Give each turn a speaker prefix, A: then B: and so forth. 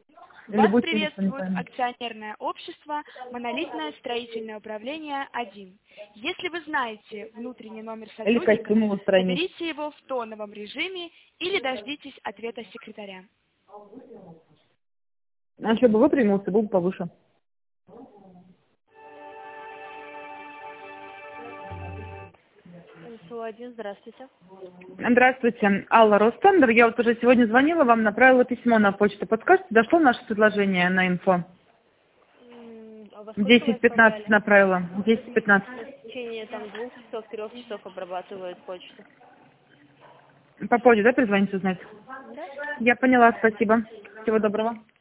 A: Вас
B: будете ли с
A: приветствует
B: вами?
A: акционерное общество «Монолитное строительное управление 1». Если вы знаете внутренний номер
B: Или
A: сотрудника,
B: костюмы устранить?
A: наберите его в тоновом режиме или дождитесь ответа секретаря.
B: А еще бы выпрямился, был бы повыше.
C: МСУ-1, здравствуйте.
B: Здравствуйте, Алла Ростендер. Я вот уже сегодня звонила вам, направила письмо на почту. Подскажете, дошло наше предложение на инфо?
C: А во сколько вы
B: 10-15
C: отправляли?
B: направила. 10-15.
C: В течение там 2 часов, 3 часов обрабатывают почту.
B: Попозже, да, перезвоните узнать?
C: Да?
B: Я поняла, спасибо. Всего доброго.